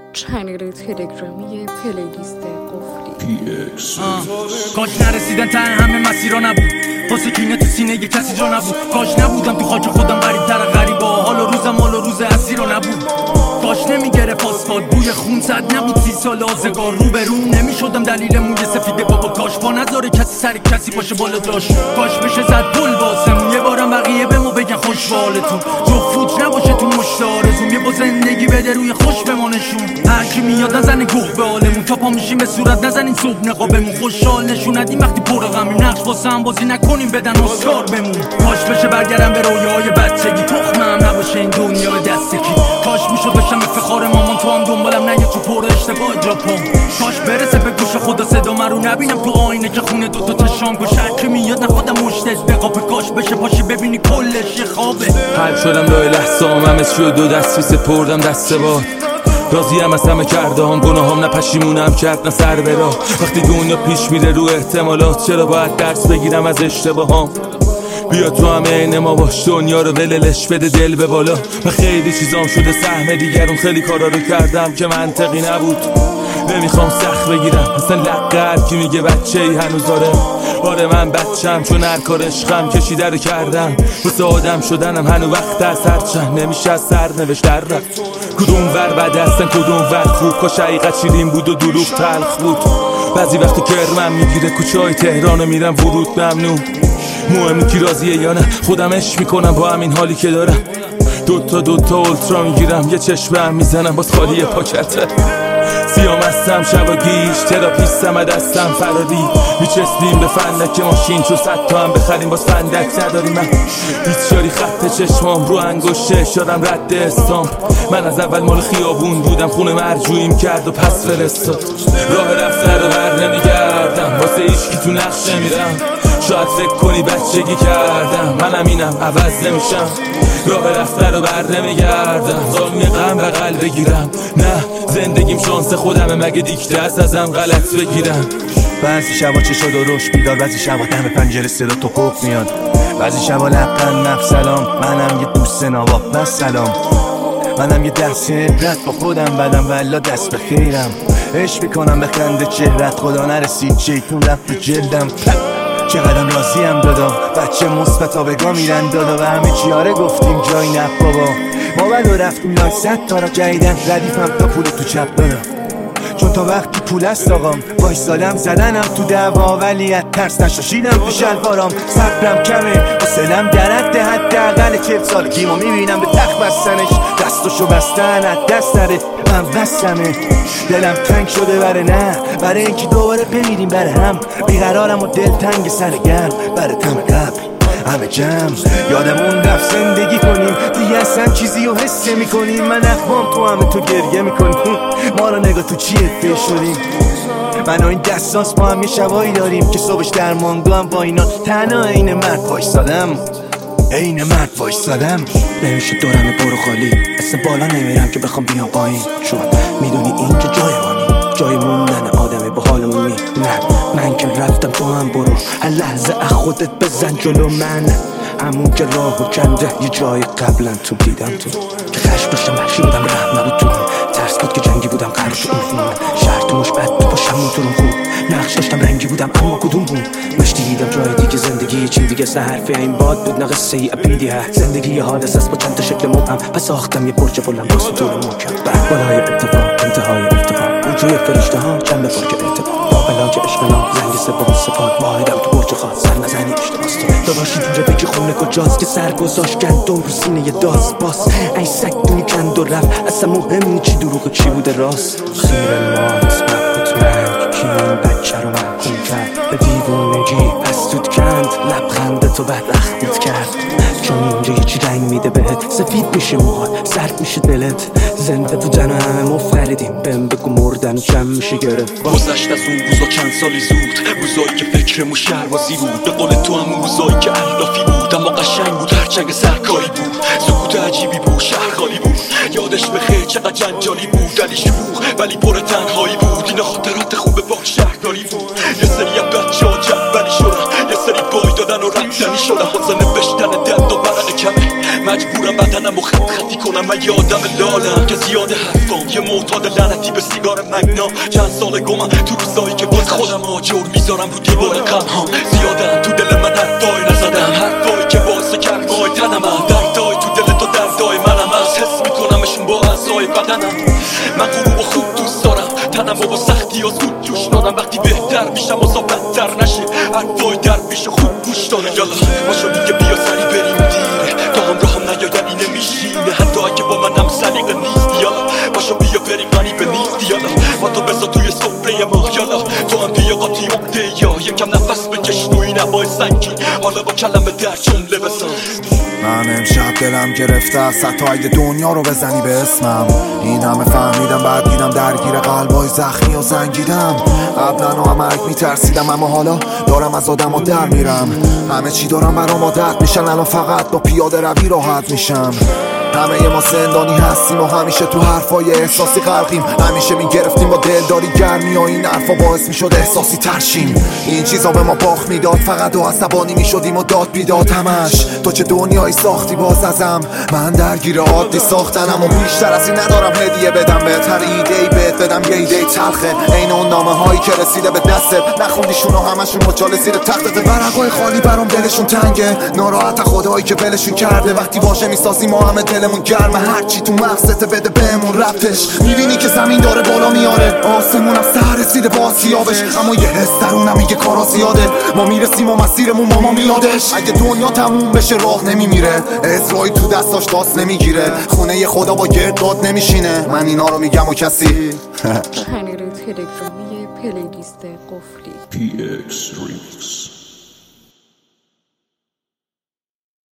چنل تلگرامی پلیلیست قفلی. کاش نرسیدن ته همه مسیرها نبود، واسه کینه تو سینه یه کسی جا نبود. کاش نبودم تو خاک خودم غریب‌تر غریبا، حال و روزم حال و روز اسیر نبود. کاش نمیگرفت آسفالت بوی خون، صد نبود 30 سال آزگار رو به رو نمیشدم دلیل موی سفید بابا. کاش با نذاره کسی سر کسی باشه بالا داشت، کاش بشه زد گل واسمون یه بارم بقیه بهمون بگن خوش به حالتون. جفت فوت نباشه تو مشت آرزوم، یه با زندگی بده روی خوش بمانشون. هرکی میاد نزنه گوه به حالمون، تا پا میشیم به صورت نزنین صبح نقابمون. خوشحال نشون ندیم وقتی پر غمیم، نقش واسه هم بازی نکنیم بدن اسکار بمون. کاش بشه برگردم به رویاهای بچگی، تخمم نباشه این دنیا دستکی. کاش میشد بشم افتخار مامان، تو هم دنبالم نه تو پر اشتباه جاپان. کاش برسه به گوش خدا صدا من رو نبینم تو آینه که خونه دوتا چشام گوش هرکی میاد نخوادم مشتش بقابه. کاش بشه پاشی ببینی کلش یه خوابه. حل شدم لای لحظه همه شد دو دستی سپردم دست باد. راضیم از همه کرده هم گناهام، نه پشیمونم کرد نه سر به راه. وقتی دنیا پیش میره رو احتمالات، چرا باید درس بگیرم از اشتباهام؟ بیا تو همه عین ما باش، دنیا رو وللش بده دل به بالا. من خیلی چیزام شده سهم دیگرون، خیلی کارا رو کردم که منطقی نبود. نمیخوام سخت بگیرم اصلا لقه هر کی میگه بچه ای هنوز داره. آره من بچم چون هر کار عشقم کشیده رو کردم. واسه آدم شدنم هنو وقت از هرچند نمیشه از سر نوشت در رفت. کدوم ور بد هستن کدوم ور خوب، کاش حقیقت شیرین بود و دروغ تلخ بود. بعضی وقتا کرمم میگیره کوچه های تهرانو میرم ورود ممنوع. مهم کی راضیه یا نه، خودم عشق میکنم با همین حالی که دارم. دوتا اولترا میگیرم یه چشمم میزنم باز خالی پاکته. سیام هستم شب و گیش تراپیستم و دستم فراری. میچستیم به فندک ماشین چون 100 تا هم بخریم باز فندک نداریم. من هیچ جاری خط چشمام رو انگشته شدم رد استام. من از اول مال خیابون بودم، خونه مرجوعیم کرد و پس فرستاد. راه رفته رو بر نمیگردم، واسه ایشکی تو نقشه میرم. شاید فکر کنی بچگی کردم، منم اینم عوض نمیشم. راه رفته رو بر نمیگردم، زانوی غم بغل بگیرم. نه زندگیم شانس خودمه، مگه دیکته است ازم غلط بگیرم. بعضی شبا چه شد و روش بیدار، بعضی شبا دم پنجره صدا تو خوب میاد، بعضی شبا لبخند نفس سلام. منم یه دوست نواب نه سلام، منم یه دست عبرت با خودم بدم والا دست به خیرم. عشق میکنم به خنده چهرت، خدا نرسید شیطون رفت تو جلدم. چقدرم راضیم دادا، بچه مثبت آبگاه میرن دادا و همه چیاره گفتیم جای نه بابا. ما ولو رفتیم لای 100 تا را جدیدن ردیفم تا پول تو چپ دادا. چون تا وقتی پول است آقام وایسادم زدنم تو دعوا، ولی از ترس نشاشیدم تو شلوارام. صبرم کمه حوصله‌ام در حد حداقل 40 سالگیمو میبینم به تخت بستنش، دستشو بستن از دست نره. من وصلمه دلم تنگ شده برای اینکه دوباره بمیریم برای هم. بیقرارم و دل تنگ سر گرم برای تم قبل همه جمع. یادمون رفت زندگی کنیم دیگه اصلا چیزی رو حس میکنیم. من اخمام تو همه تو گریه میکنیم، ما رو نگاه تو چیه فیل شدیم. من و این دستاس با هم یه شبایی داریم که صبحش درماندو هم با اینا تنها این مرد وایسادم. نمیشه دورم برو خالی، اسم بالا نمیرم که بخوام بیام پایین. چون میدونی این که جای مانی، جای موندن آدمه با حالمونی. نه من که رفتم تو هم برو، هر لحظه از خودت بزن جلو من. همون که راهو کنده یه جای قبلا تو دیدم تو که خشم داشتم وحشی بودم رحم نبود تو ترس بود که جنگی بودم قرار تو اون خون. شرط مش بد تو باشم موتورم خوب، نقش داشتم رنگی بودم اما کدوم بود. مشتی دیدم جای دیگه زندگی چی دیگه سه حرفی این باد بود نه قصه ای ابیدی. زندگی یه حادثه است با چند تا شکل مبهم، پس ساختم یه برج بلند با سطور محکم. بالای اتفاق انتهای ارتفاع وجود فرشته ها چند بفر که ارتفاع با بلاج عشقنا زنگ سبب سپاد واحدم تو برج خاص سر نزنی اشتباست. تو داشتی اونجا بگی خونه کجاست که سر گذاشت گندم رو سینه یه داز باس. این سگ دونی کند و رفت اصلا مهم نی چی دروغ چی بوده راست. خیر ماست مطمئن کی این بچه رو محکوم کرد به دیوونگی پس توت کند. لبخند تو بعد اخمت کرد چون اینجا یه چی رنگ میده بهت، سفید میشه موهات سرد میشه دلت. زنده بودن همه مفردیم، بهم بگو مردن چم میشه گرفت. گذشت از اون روزا چند سالی زود، روزایی که فکرمو شهروازی بود. به قول تو هم روزایی که علافی بود اما قشنگ بود، هرچنگ سرکاری بود. سکوت عجیبی بود، شهر خالی بود. یادش بخیر چقدر جنجالی بود، علی شلوغ ولی پر تنهایی بود. اینا خاطرات خوب با شهرداری بود. یه سری از بچه‌ها جنبلی شدن، یه سری بای دادن و رفتنی شدن. واسه نوشتن درد و برق کمه مجبورم بدنم و خط خطی کنم. میکنم من یه آدم لالم که زیاده حرفام یه معتاد لعنتی به سیگار مگنام چند سال گمم تو روزایی که باز خودم آجور میذارم رو دیوار غمهام زیادن تو دل من حرفای نزدم حرفایی که باعث کرگای تنم دردای تو دل تو دردای منم از حس میکنمشون با اعضای بدنم من غروب خوب دوست دارم تنم با سختی ها زود جوش دادم وقتی بهتر میشم واسا بدتر نشه حرفای درد میشه خوب گوش دارم یالا باشو دیگه بیا سری بریم دیره تا همراهم نیایدن اینه میشینه حتی اگه با منم سلیقه نیست یالا باشو بیا بریم غریبه نیست یالا ما تو بزا توی صفره ما یالا تو هم بیا قاطی عقده یا یکم نفس بکش روی نوای سنگین حالا با کلمه در جمله بسان من امشب دلم گرفته است حتی اگه دنیا رو بزنی به اسمم این همه فهمیدم بعد گیرم درگیر قلبای زخمی و زنگیدم قبلا و مرگ میترسیدم اما حالا دارم از آدم ها در میرم همه چی دارم برام عادت میشن الان فقط با پیاده روی راحت میشم همه ما زندانی هستیم و همیشه تو حرفای احساسی غرقیم همیشه میگرفتیم با دلداری گرمی و این حرفا باعث میشد احساسی ترشیم این چیزا به ما باخت میداد فقط و عصبانی میشدیم و داد بیداد همش تو چه دنیایی ساختی باز ازم من درگیر عادی ساختنم و بیشتر از این ندارم هدیه بدم بهتر ایده‌ای بهت بدم یه ایده تلخه عین اون نامه هایی که رسیده به دستت نخوندیشون و همشون مچاله زیر تختت ورقای خالی برام دلشون تنگه ناراحت خدایی که ولشون کرده وقتی واژه میسازیم ما همه دلمون گرمه هرچی تو مغزت بده بهمون ربطش میبینی که زمین داره بالا میاره آسمونم سر رسیده با آسیابش اما یه حس درونم میگه کارا زیاده ما میرسیم و مسیرمون ماما میادش اگه دنیا تموم بشه راه نمیمیره اسرائیل تو دستاش داست نمیگیره خونه خدا با گرداد نمیشینه من اینا رو میگم و کسی پنل تلگرامی پلیلیست قفلی PX3